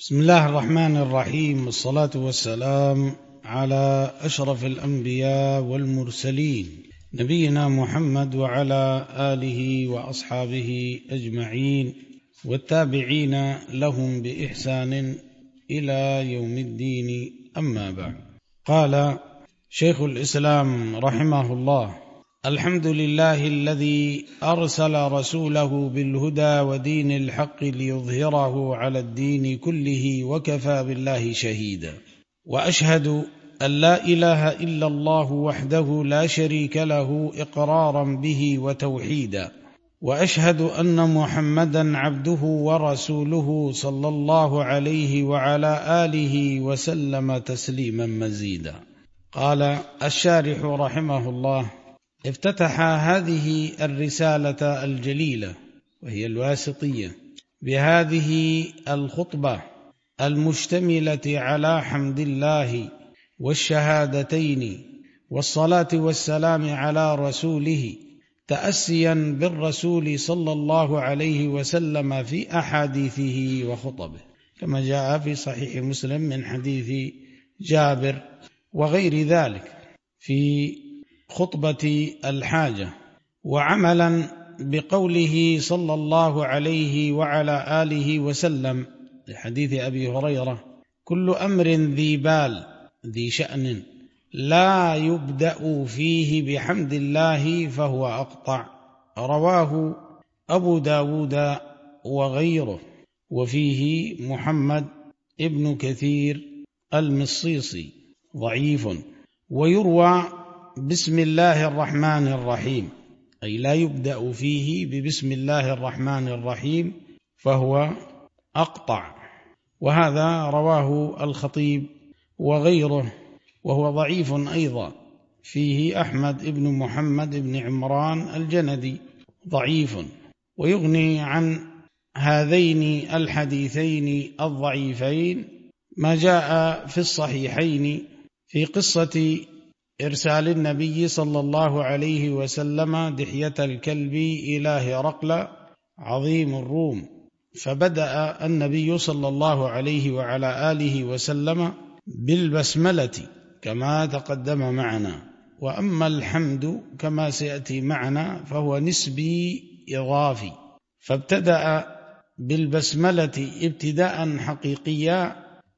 بسم الله الرحمن الرحيم، والصلاة والسلام على أشرف الأنبياء والمرسلين نبينا محمد وعلى آله وأصحابه أجمعين والتابعين لهم بإحسان إلى يوم الدين. أما بعد، قال شيخ الإسلام رحمه الله: الحمد لله الذي أرسل رسوله بالهدى ودين الحق ليظهره على الدين كله وكفى بالله شهيدا، وأشهد أن لا إله إلا الله وحده لا شريك له إقرارا به وتوحيدا، وأشهد أن محمدا عبده ورسوله صلى الله عليه وعلى آله وسلم تسليما مزيدا. قال الشارح رحمه الله: افتتح هذه الرسالة الجليلة وهي الواسطية بهذه الخطبة المشتملة على حمد الله والشهادتين والصلاة والسلام على رسوله، تأسيا بالرسول صلى الله عليه وسلم في أحاديثه وخطبه، كما جاء في صحيح مسلم من حديث جابر وغير ذلك في خطبة الحاجة، وعملا بقوله صلى الله عليه وعلى آله وسلم لحديث أبي هريرة: كل أمر ذي بال ذي شأن لا يبدأ فيه بحمد الله فهو أقطع، رواه أبو داود وغيره. وفيه محمد ابن كثير المصيصي ضعيف، ويروى بسم الله الرحمن الرحيم، أي لا يبدأ فيه ببسم الله الرحمن الرحيم فهو أقطع، وهذا رواه الخطيب وغيره وهو ضعيف أيضا. فيه أحمد ابن محمد ابن عمران الجندي ضعيف، ويغني عن هذين الحديثين الضعيفين ما جاء في الصحيحين في قصة إرسال النبي صلى الله عليه وسلم دحية الكلب إلى هرقل عظيم الروم، فبدأ النبي صلى الله عليه وعلى آله وسلم بالبسملة كما تقدم معنا، وأما الحمد كما سيأتي معنا فهو نسبي إضافي، فابتدأ بالبسملة ابتداء حقيقيا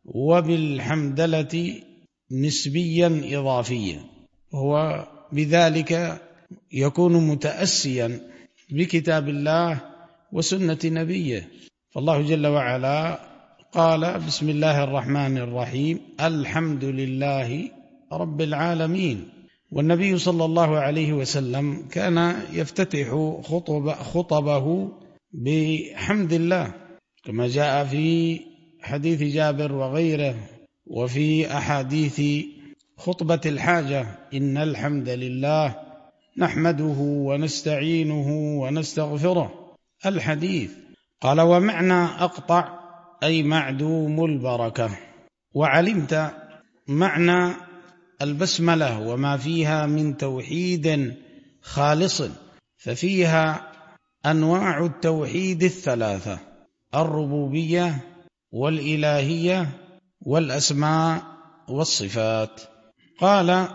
وبالحمدلة نسبيا إضافيا، هو بذلك يكون متأسيا بكتاب الله وسنة نبيه. فالله جل وعلا قال: بسم الله الرحمن الرحيم الحمد لله رب العالمين، والنبي صلى الله عليه وسلم كان يفتتح خطبه بحمد الله، كما جاء في حديث جابر وغيره وفي أحاديث خطبة الحاجة: إن الحمد لله نحمده ونستعينه ونستغفره، الحديث. قال: ومعنى أقطع أي معدوم البركة. وعلمت معنى البسملة وما فيها من توحيد خالص، ففيها أنواع التوحيد الثلاثة: الربوبية والإلهية والأسماء والصفات. قال: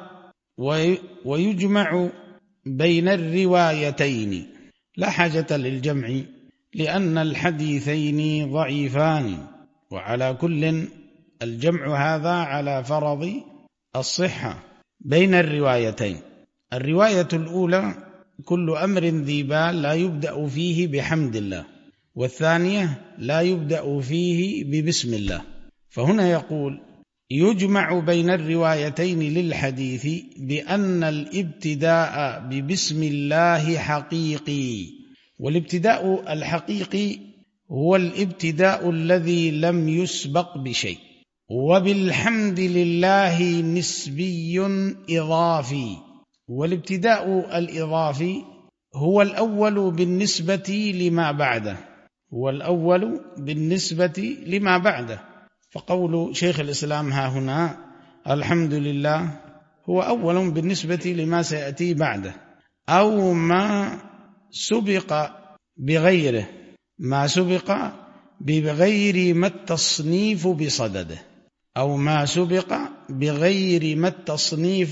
ويجمع بين الروايتين، لا حاجة للجمع لأن الحديثين ضعيفان، وعلى كل الجمع هذا على فرض الصحة بين الروايتين. الرواية الأولى: كل أمر ذي بال لا يبدأ فيه بحمد الله، والثانية: لا يبدأ فيه ببسم الله. فهنا يقول: يجمع بين الروايتين للحديث بأن الابتداء ببسم الله حقيقي، والابتداء الحقيقي هو الابتداء الذي لم يسبق بشيء، وبالحمد لله نسبي إضافي، والابتداء الإضافي هو الأول بالنسبة لما بعده، هو الأول بالنسبة لما بعده. فقول شيخ الإسلام ها هنا الحمد لله هو أول بالنسبة لما سيأتي بعده، أو ما سبق بغيره، ما سبق بغير ما التصنيف بصدده، أو ما سبق بغير ما التصنيف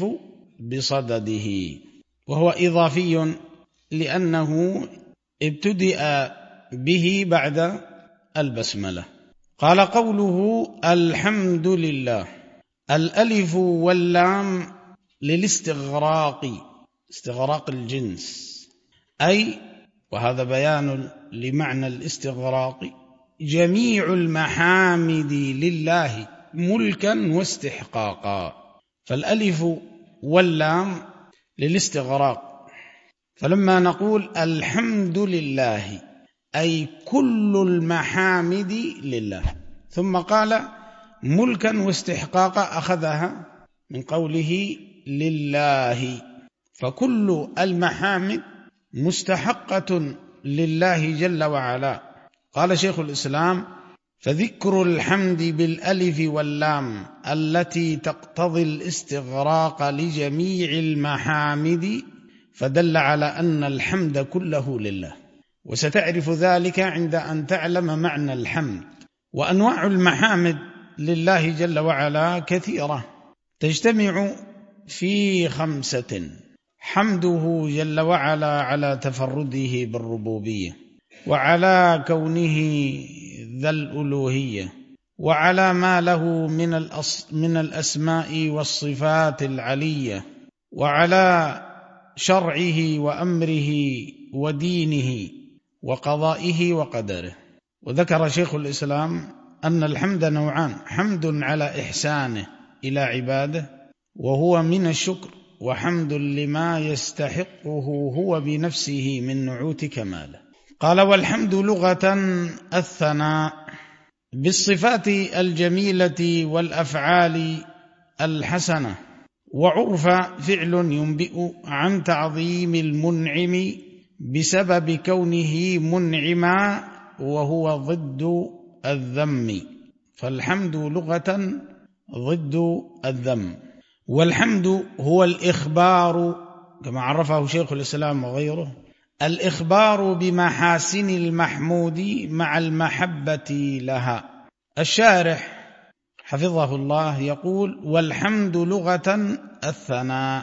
بصدده، وهو إضافي لأنه ابتدأ به بعد البسملة. قال قوله الحمد لله، الألف واللام للاستغراق، استغراق الجنس، أي وهذا بيان لمعنى الاستغراق جميع المحامد لله ملكا واستحقاقا. فالألف واللام للاستغراق، فلما نقول الحمد لله أي كل المحامد لله، ثم قال ملكا واستحقاقا أخذها من قوله لله، فكل المحامد مستحقة لله جل وعلا. قال شيخ الإسلام فذكر الحمد بالألف واللام التي تقتضي الاستغراق لجميع المحامد فدل على أن الحمد كله لله، وستعرف ذلك عند أن تعلم معنى الحمد. وأنواع المحامد لله جل وعلا كثيرة، تجتمع في 5: حمده جل وعلا على تفرده بالربوبية، وعلى كونه ذا الألوهية، وعلى ما له من الأسماء والصفات العلية، وعلى شرعه وأمره ودينه وقضائه وقدره. وذكر شيخ الإسلام أن الحمد نوعان: حمد على إحسانه إلى عباده وهو من الشكر، وحمد لما يستحقه هو بنفسه من نعوت كماله. قال والحمد لغة الثناء بالصفات الجميلة والأفعال الحسنة، وعرف فعل ينبئ عن تعظيم المنعم بسبب كونه منعما وهو ضد الذم، فالحمد لغة ضد الذم. والحمد هو الإخبار كما عرفه شيخ الإسلام وغيره، الإخبار بمحاسن المحمود مع المحبة لها. الشارح حفظه الله يقول والحمد لغة الثناء،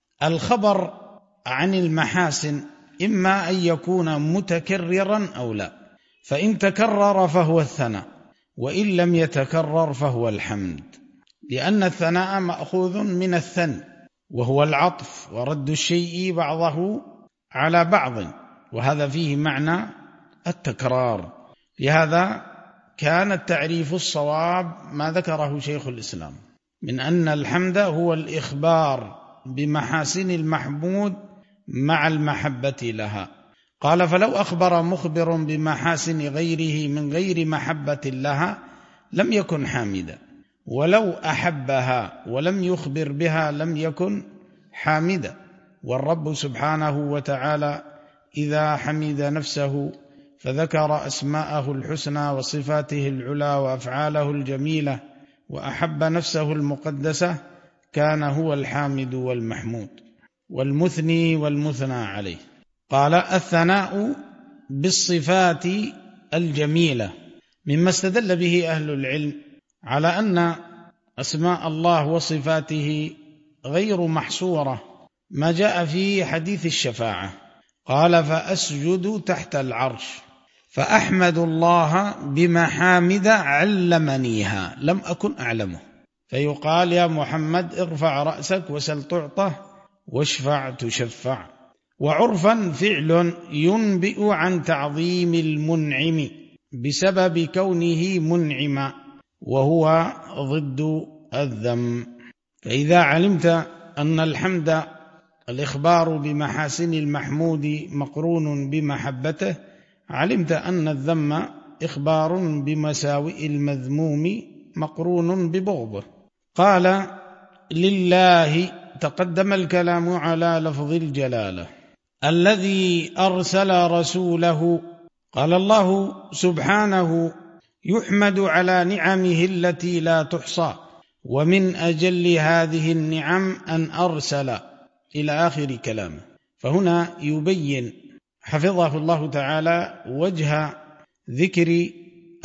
الخبر عن المحاسن إما أن يكون متكررا أو لا، فإن تكرر فهو الثناء، وإن لم يتكرر فهو الحمد، لأن الثناء مأخوذ من الثن وهو العطف ورد الشيء بعضه على بعض، وهذا فيه معنى التكرار. لهذا كان التعريف الصواب ما ذكره شيخ الإسلام من أن الحمد هو الإخبار بمحاسن المحمود مع المحبة لها. قال فلو أخبر مخبر بمحاسن غيره من غير محبة لها لم يكن حامدا، ولو أحبها ولم يخبر بها لم يكن حامدا. والرب سبحانه وتعالى إذا حمد نفسه فذكر أسماءه الحسنى وصفاته العلى وأفعاله الجميلة وأحب نفسه المقدسة كان هو الحامد والمحمود والمثني والمثنى عليه. قال الثناء بالصفات الجميلة مما استدل به أهل العلم على أن أسماء الله وصفاته غير محصورة، ما جاء في حديث الشفاعة قال فأسجد تحت العرش فأحمد الله بمحامد علمنيها لم أكن أعلمه، فيقال يا محمد ارفع رأسك وسل تعطى واشفع تشفع. وعرفا فعل ينبئ عن تعظيم المنعم بسبب كونه منعما وهو ضد الذم. فإذا علمت أن الحمد الإخبار بمحاسن المحمود مقرون بمحبته علمت أن الذم إخبار بمساوئ المذموم مقرون ببغضه. قال لله تقدم الكلام على لفظ الجلالة الذي أرسل رسوله. قال الله سبحانه يحمد على نعمه التي لا تحصى، ومن أجل هذه النعم أن أرسل إلى آخر كلامه. فهنا يبين حفظه الله تعالى وجه ذكر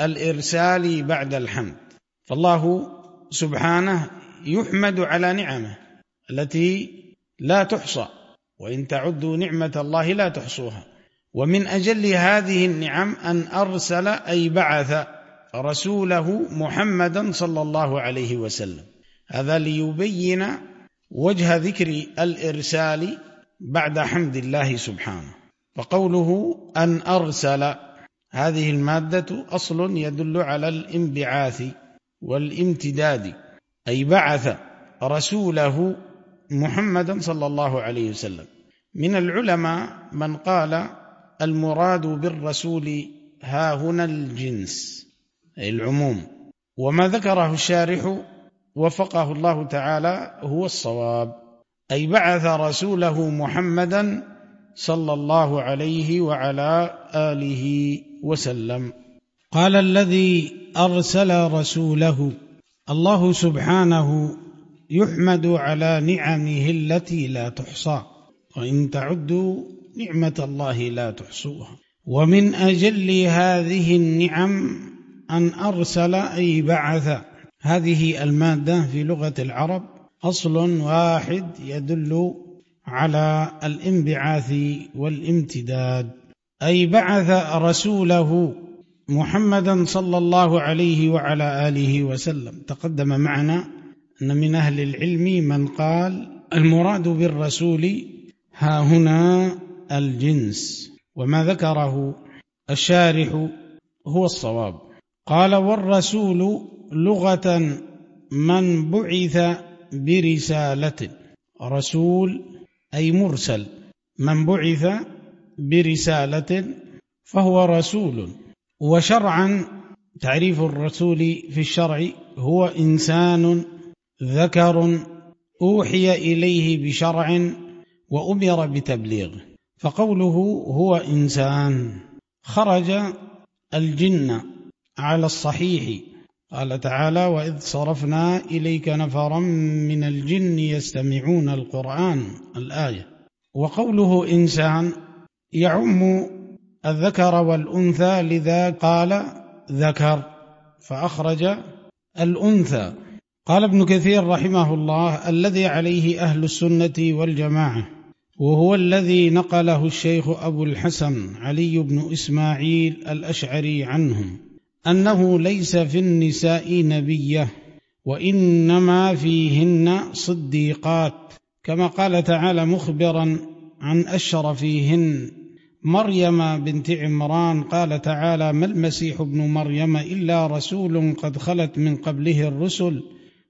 الإرسال بعد الحمد. فالله سبحانه يحمد على نعمه التي لا تحصى، وإن تعدوا نعمة الله لا تحصوها. ومن أجل هذه النعم أن أرسل أي بعث رسوله محمدا صلى الله عليه وسلم، هذا ليبين وجه ذكر الإرسال بعد حمد الله سبحانه. فقوله أن أرسل، هذه المادة أصل يدل على الانبعاث والامتداد، أي بعث رسوله محمدا صلى الله عليه وسلم. من العلماء من قال المراد بالرسول ها هنا الجنس، أي العموم، وما ذكره الشارح وفقه الله تعالى هو الصواب، أي بعث رسوله محمدا صلى الله عليه وعلى آله وسلم. قال الذي أرسل رسوله. الله سبحانه يحمد على نعمه التي لا تحصى، وإن تعدوا نعمة الله لا تحصوها. ومن أجل هذه النعم أن أرسل أي بعث. هذه المادة في لغة العرب أصل واحد يدل على الانبعاث والامتداد، أي بعث رسوله محمدا صلى الله عليه وعلى آله وسلم. تقدم معنا أن من أهل العلم من قال المراد بالرسول ها هنا الجنس، وما ذكره الشارح هو الصواب. قال والرسول لغة من بعث برسالة. رسول أي مرسل، من بعث برسالة فهو رسول. وشرعا تعريف الرسول في الشرع هو إنسان ذكر أوحي إليه بشرع وأمر بتبليغه. فقوله هو إنسان خرج الجن على الصحيح، قال تعالى وإذ صرفنا إليك نفرا من الجن يستمعون القرآن، الآية. وقوله إنسان يعم الذكر والأنثى، لذا قال ذكر فأخرج الأنثى. قال ابن كثير رحمه الله الذي عليه أهل السنة والجماعة، وهو الذي نقله الشيخ أبو الحسن علي بن إسماعيل الأشعري عنهم، أنه ليس في النساء نبية، وإنما فيهن صديقات، كما قال تعالى مخبرا عن أشرفيهن مريم بنت عمران، قال تعالى ما المسيح ابن مريم إلا رسول قد خلت من قبله الرسل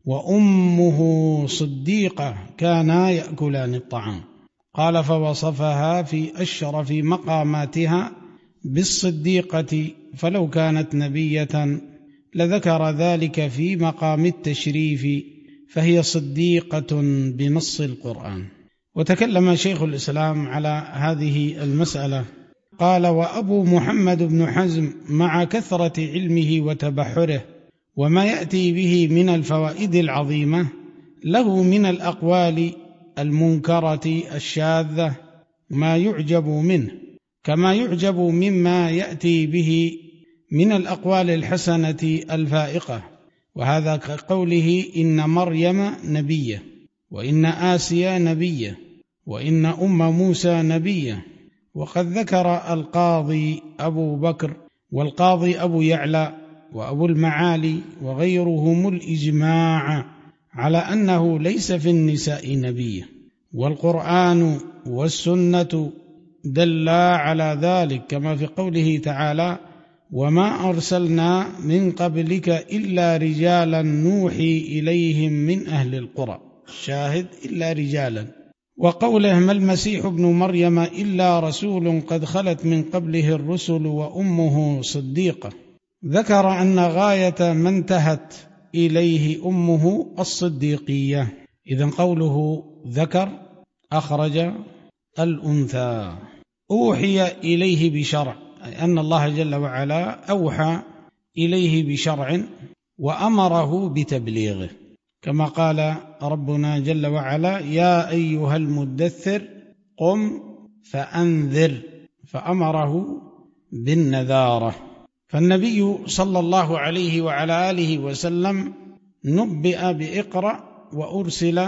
وأمه صديقة كانا يأكلان الطعام. قال فوصفها في أشرف مقاماتها بالصديقة، فلو كانت نبية لذكر ذلك في مقام التشريف، فهي صديقة بنص القرآن. وتكلم شيخ الإسلام على هذه المسألة، قال وأبو محمد بن حزم مع كثرة علمه وتبحره وما يأتي به من الفوائد العظيمة له من الأقوال المنكرة الشاذة ما يعجب منه، كما يعجب مما يأتي به من الأقوال الحسنة الفائقة. وهذا كقوله إن مريم نبية، وإن آسيا نبية، وإن أم موسى نبية. وقد ذكر القاضي أبو بكر والقاضي أبو يعلى وأبو المعالي وغيرهم الإجماع على أنه ليس في النساء نبية، والقرآن والسنة دلا على ذلك، كما في قوله تعالى وما أرسلنا من قبلك إلا رجالا نوحي إليهم من أهل القرى، شاهد إلا رجالا. وقوله ما المسيح ابن مريم إلا رسول قد خلت من قبله الرسل وأمه صديقة، ذكر أن غاية ما انتهت إليه أمه الصديقية. إذن قوله ذكر أخرج الأنثى. أوحي إليه بشرع، أي أن الله جل وعلا أوحى إليه بشرع وأمره بتبليغه، كما قال ربنا جل وعلا يا أيها المدثر قم فأنذر، فأمره بالنذارة. فالنبي صلى الله عليه وعلى آله وسلم نبئ بإقرأ وأرسل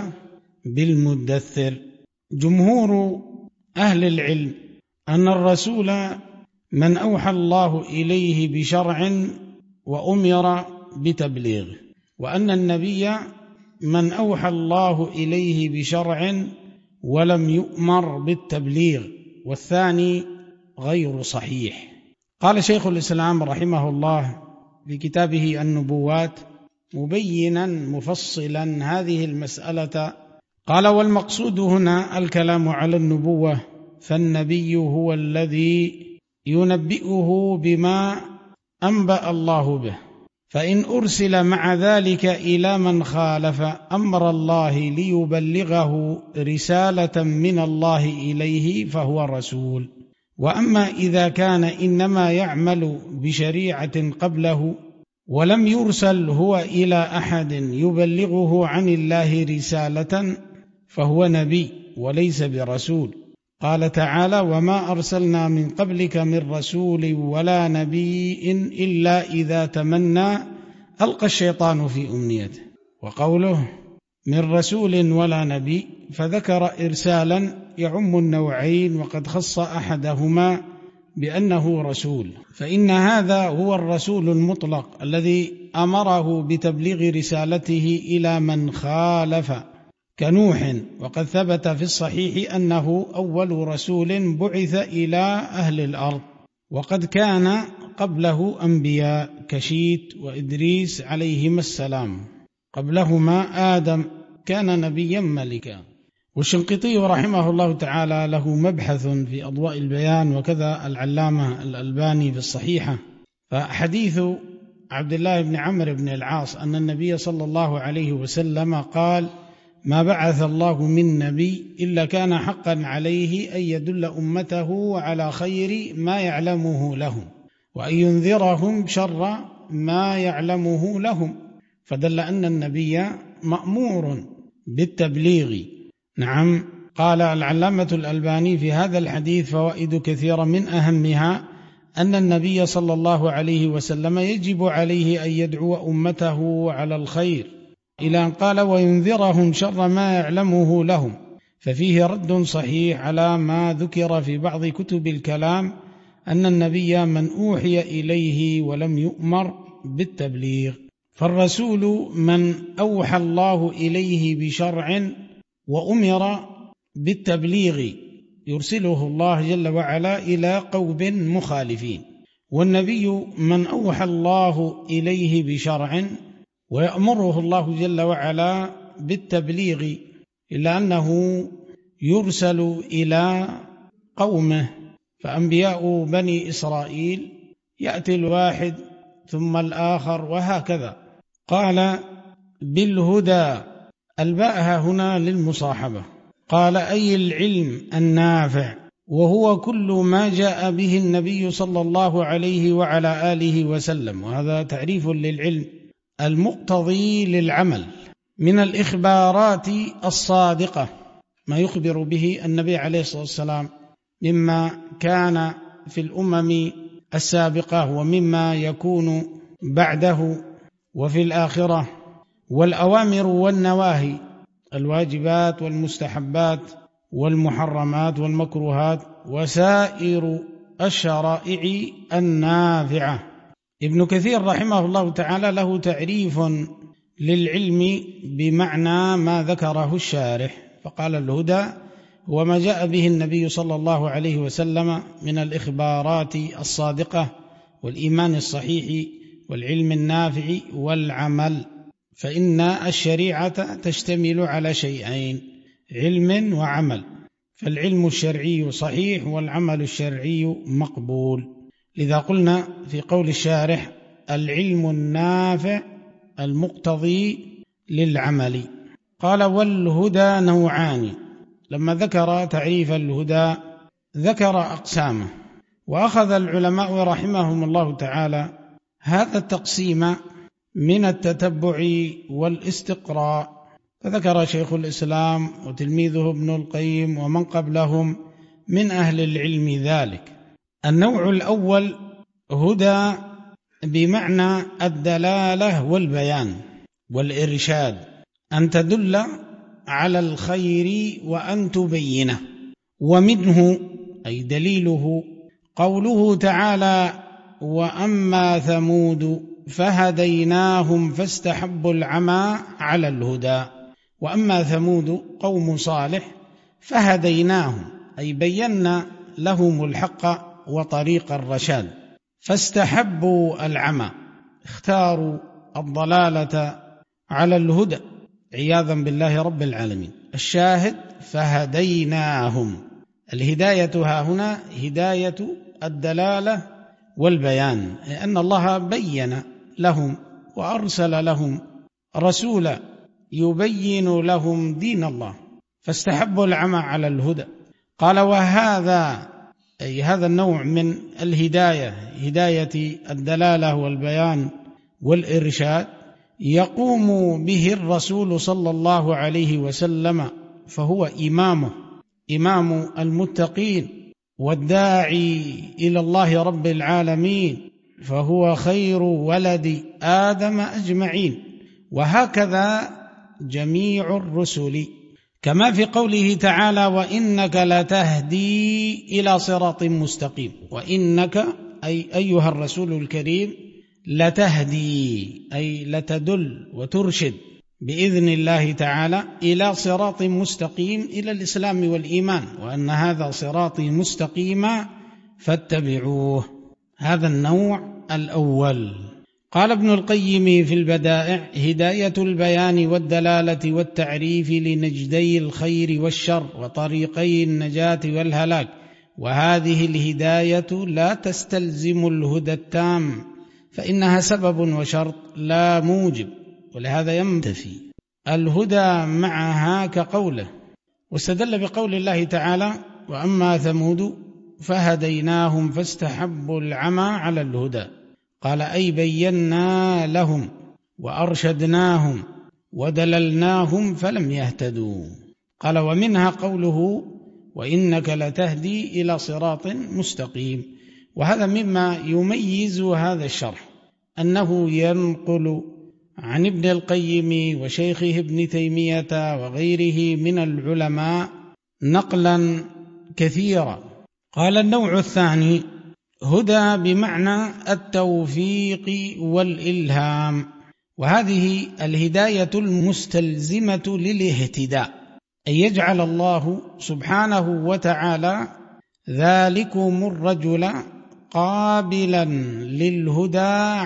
بالمدثر. جمهور أهل العلم أن الرسول من أوحى الله إليه بشرع وأمر بتبليغ، وأن النبي من أوحى الله إليه بشرع ولم يؤمر بالتبليغ، والثاني غير صحيح. قال شيخ الإسلام رحمه الله في كتابه النبوات مبينا مفصلا هذه المسألة، قال: والمقصود هنا الكلام على النبوة، فالنبي هو الذي ينبئه بما أنبأ الله به، فإن أرسل مع ذلك إلى من خالف أمر الله ليبلغه رسالة من الله إليه فهو رسول. وأما إذا كان إنما يعمل بشريعة قبله ولم يرسل هو إلى أحد يبلغه عن الله رسالة فهو نبي وليس برسول. قال تعالى: وما أرسلنا من قبلك من رسول ولا نبي إلا إذا تمنى ألقى الشيطان في أمنيته. وقوله من رسول ولا نبي فذكر إرسالا يعم النوعين، وقد خص أحدهما بأنه رسول، فإن هذا هو الرسول المطلق الذي أمره بتبليغ رسالته إلى من خالف كنوح، وقد ثبت في الصحيح أنه أول رسول بعث إلى أهل الأرض، وقد كان قبله أنبياء كشيت وإدريس عليهما السلام، قبلهما آدم كان نبيا ملكا. والشنقيطي رحمه الله تعالى له مبحث في أضواء البيان، وكذا العلامة الألباني في الصحيحة. فحديث عبد الله بن عمرو بن العاص أن النبي صلى الله عليه وسلم قال: ما بعث الله من نبي إلا كان حقا عليه أن يدل أمته على خير ما يعلمه لهم وأن ينذرهم شر ما يعلمه لهم، فدل أن النبي مأمور بالتبليغ. نعم. قال العلامة الألباني في هذا الحديث فوائد كثيرة، من أهمها أن النبي صلى الله عليه وسلم يجب عليه أن يدعو أمته على الخير، إلى أن قال: وينذرهم شر ما يعلمه لهم، ففيه رد صحيح على ما ذكر في بعض كتب الكلام أن النبي من أوحي إليه ولم يؤمر بالتبليغ. فالرسول من أوحى الله إليه بشرع وأمر بالتبليغ يرسله الله جل وعلا إلى قوم مخالفين، والنبي من أوحى الله إليه بشرع ويأمره الله جل وعلا بالتبليغ، إلا أنه يرسل إلى قومه. فأنبياء بني إسرائيل يأتي الواحد ثم الآخر وهكذا. قال: بالهدى، الباء هنا للمصاحبة. قال: أي العلم النافع، وهو كل ما جاء به النبي صلى الله عليه وعلى آله وسلم، وهذا تعريف للعلم المقتضي للعمل من الإخبارات الصادقة، ما يخبر به النبي عليه الصلاة والسلام مما كان في الأمم السابقة ومما يكون بعده وفي الآخرة، والأوامر والنواهي، الواجبات والمستحبات والمحرمات والمكروهات، وسائر الشرائع النافعة. ابن كثير رحمه الله تعالى له تعريف للعلم بمعنى ما ذكره الشارح، فقال: الهدى هو ما جاء به النبي صلى الله عليه وسلم من الإخبارات الصادقة والإيمان الصحيح والعلم النافع والعمل، فإن الشريعة تشتمل على شيئين: علم وعمل، فالعلم الشرعي صحيح والعمل الشرعي مقبول. لذا قلنا في قول الشارح: العلم النافع المقتضي للعمل. قال: والهدى نوعان. لما ذكر تعريف الهدى ذكر أقسامه، وأخذ العلماء رحمهم الله تعالى هذا التقسيم من التتبع والاستقراء، فذكر شيخ الإسلام وتلميذه ابن القيم ومن قبلهم من أهل العلم ذلك. النوع الأول هدى بمعنى الدلالة والبيان والإرشاد، أن تدل على الخير وأن تبينه. ومنه أي دليله قوله تعالى: وأما ثمود فهديناهم فاستحبوا العمى على الهدى. وأما ثمود قوم صالح فهديناهم أي بينا لهم الحق وطريق الرشاد، فاستحبوا العمى، اختاروا الضلالة على الهدى عياذا بالله رب العالمين. الشاهد فهديناهم، الهداية ها هنا هداية الدلالة والبيان، لأن الله بين لهم وأرسل لهم رسولا يبين لهم دين الله، فاستحبوا العمى على الهدى. قال: وهذا أي هذا النوع من الهداية، هداية الدلالة والبيان والإرشاد، يقوم به الرسول صلى الله عليه وسلم، فهو إمام المتقين والداعي إلى الله رب العالمين، فهو خير ولد آدم أجمعين. وهكذا جميع الرسل، كما في قوله تعالى: وإنك لتهدي إلى صراط مستقيم. وإنك أي أيها الرسول الكريم لتهدي أي لتدل وترشد بإذن الله تعالى إلى صراط مستقيم، إلى الإسلام والإيمان، وأن هذا صراطي مستقيما فاتبعوه. هذا النوع الأول. قال ابن القيم في البدائع: هداية البيان والدلالة والتعريف لنجدي الخير والشر وطريقي النجاة والهلاك. وهذه الهداية لا تستلزم الهدى التام، فإنها سبب وشرط لا موجب، ولهذا ينتفي الهدى معها كقوله. واستدل بقول الله تعالى: وأما ثمود فهديناهم فاستحبوا العمى على الهدى. قال: أي بينا لهم وأرشدناهم ودللناهم فلم يهتدوا. قال: ومنها قوله: وإنك لتهدي إلى صراط مستقيم. وهذا مما يميز هذا الشرح، أنه ينقل عن ابن القيم وشيخه ابن تيمية وغيره من العلماء نقلا كثيرا. قال: النوع الثاني هدى بمعنى التوفيق والإلهام، وهذه الهداية المستلزمة للاهتداء، أن يجعل الله سبحانه وتعالى ذلكم الرجل قابلا للهدى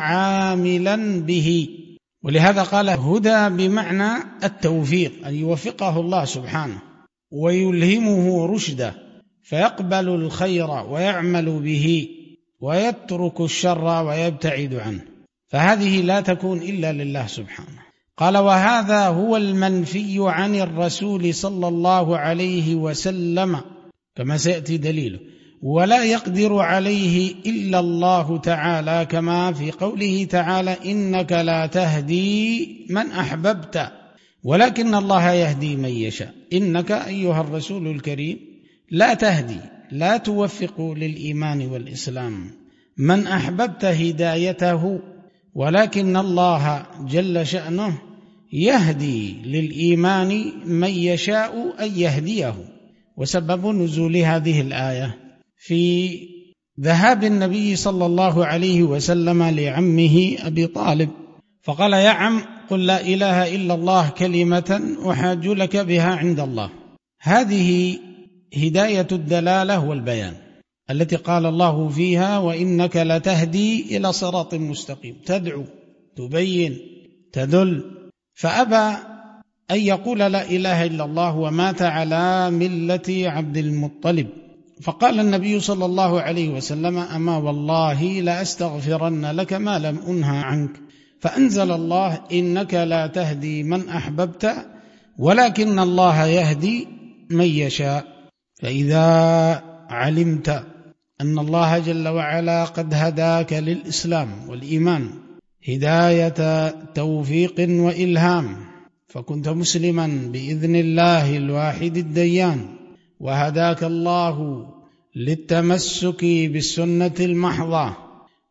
عاملا به. ولهذا قال: هدى بمعنى التوفيق، أن يوفقه الله سبحانه ويلهمه رشده، فيقبل الخير ويعمل به ويترك الشر ويبتعد عنه، فهذه لا تكون إلا لله سبحانه. قال: وهذا هو المنفي عن الرسول صلى الله عليه وسلم كما سيأتي دليله، ولا يقدر عليه إلا الله تعالى، كما في قوله تعالى: إنك لا تهدي من أحببت ولكن الله يهدي من يشاء. إنك أيها الرسول الكريم لا تهدي، لا توفق للإيمان والإسلام من أحببت هدايته، ولكن الله جل شأنه يهدي للإيمان من يشاء أن يهديه. وسبب نزول هذه الآية في ذهاب النبي صلى الله عليه وسلم لعمه أبي طالب، فقال: يا عم، قل لا إله إلا الله كلمة أحاج لك بها عند الله. هذه هداية الدلالة والبيان التي قال الله فيها: وإنك لتهدي إلى صراط مستقيم، تدعو، تبين، تدل. فأبى أن يقول لا إله إلا الله، ومات على ملة عبد المطلب. فقال النبي صلى الله عليه وسلم: أما والله لأستغفرن لك ما لم أنهى عنك. فأنزل الله: إنك لا تهدي من أحببت ولكن الله يهدي من يشاء. فإذا علمت أن الله جل وعلا قد هداك للإسلام والإيمان هداية توفيق وإلهام، فكنت مسلما بإذن الله الواحد الديان، وهداك الله للتمسك بالسنة المحضة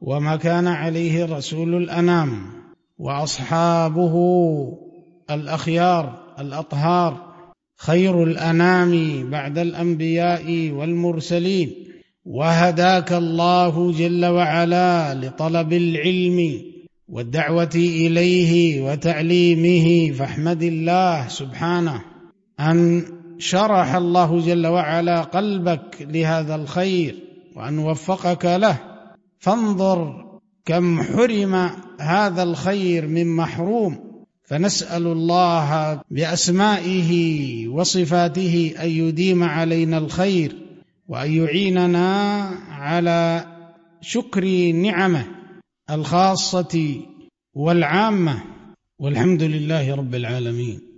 وما كان عليه رسول الأنام وأصحابه الأخيار الأطهار خير الأنام بعد الأنبياء والمرسلين. وهداك الله جل وعلا لطلب العلم والدعوة إليه وتعليمه، فاحمد الله سبحانه أن شرح الله جل وعلا قلبك لهذا الخير وأن وفقك له. فانظر كم حرم هذا الخير من محروم، فنسأل الله بأسمائه وصفاته أن يديم علينا الخير وأن يعيننا على شكر نعمه الخاصة والعامة، والحمد لله رب العالمين.